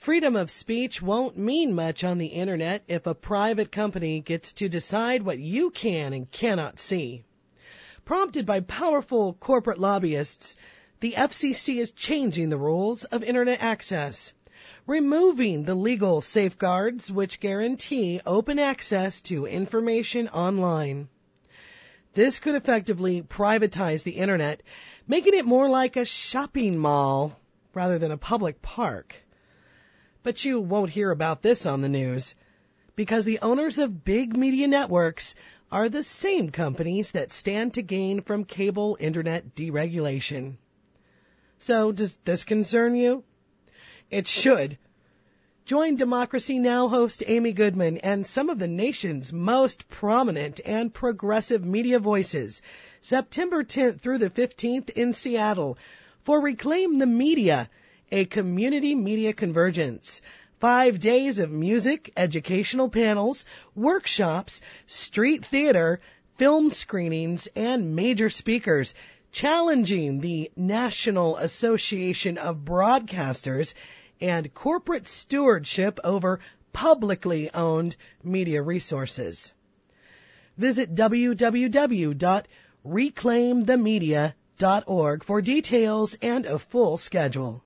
Freedom of speech won't mean much on the internet if a private company gets to decide what you can and cannot see. Prompted by powerful corporate lobbyists, the FCC is changing the rules of internet access, removing the legal safeguards which guarantee open access to information online. This could effectively privatize the internet, making it more like a shopping mall rather than a public park. But you won't hear about this on the news, because the owners of big media networks are the same companies that stand to gain from cable internet deregulation. So does this concern you? It should. Join Democracy Now! Host Amy Goodman and some of the nation's most prominent and progressive media voices September 10th through the 15th in Seattle for Reclaim the Media, a community media convergence. 5 days of music, educational panels, workshops, street theater, film screenings, and major speakers challenging the National Association of Broadcasters and corporate stewardship over publicly owned media resources. Visit www.reclaimthemedia.org for details and a full schedule.